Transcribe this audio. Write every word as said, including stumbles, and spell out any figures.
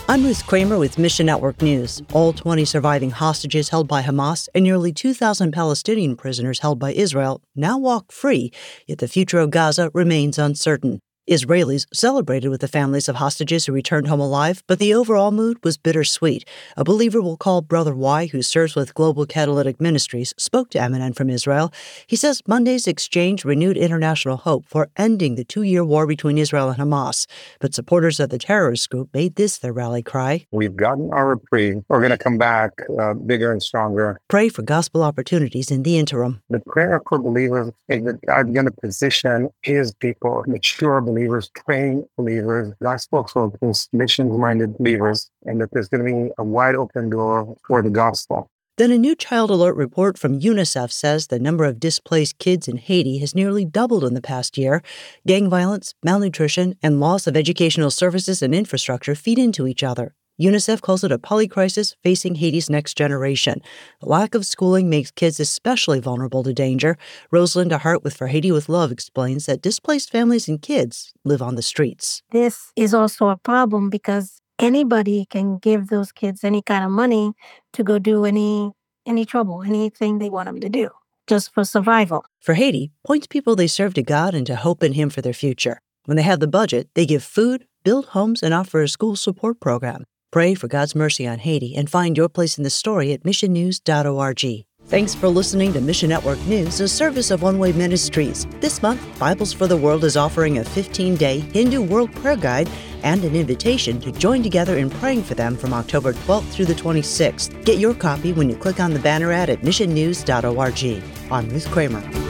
I'm Ruth Kramer with Mission Network News. All twenty surviving hostages held by Hamas and nearly two thousand Palestinian prisoners held by Israel now walk free, yet the future of Gaza remains uncertain. Israelis celebrated with the families of hostages who returned home alive, but the overall mood was bittersweet. A believer we'll call Brother Y, who serves with Global Catalytic Ministries, spoke to M N N from Israel. He says Monday's exchange renewed international hope for ending the two-year war between Israel and Hamas. But supporters of the terrorist group made this their rally cry. We've gotten our reprieve. We're going to come back uh, bigger and stronger. Pray for gospel opportunities in the interim. The prayer for believers is that God's going to position his people, mature believers, believers, trained believers, gospel-focused, mission-minded believers, and that there's going to be a wide open door for the gospel. Then a new Child Alert report from UNICEF says the number of displaced kids in Haiti has nearly doubled in the past year. Gang violence, malnutrition, and loss of educational services and infrastructure feed into each other. UNICEF calls it a polycrisis facing Haiti's next generation. The lack of schooling makes kids especially vulnerable to danger. Rosalinda Hart with For Haiti with Love explains that displaced families and kids live on the streets. This is also a problem because anybody can give those kids any kind of money to go do any any trouble, anything they want them to do, just for survival. For Haiti points people they serve to God and to hope in Him for their future. When they have the budget, they give food, build homes, and offer a school support program. Pray for God's mercy on Haiti and find your place in the story at mission news dot org. Thanks for listening to Mission Network News, a service of One Way Ministries. This month, Bibles for the World is offering a fifteen-day Hindu World Prayer Guide and an invitation to join together in praying for them from October twelfth through the twenty-sixth. Get your copy when you click on the banner ad at mission news dot org. I'm Ruth Kramer.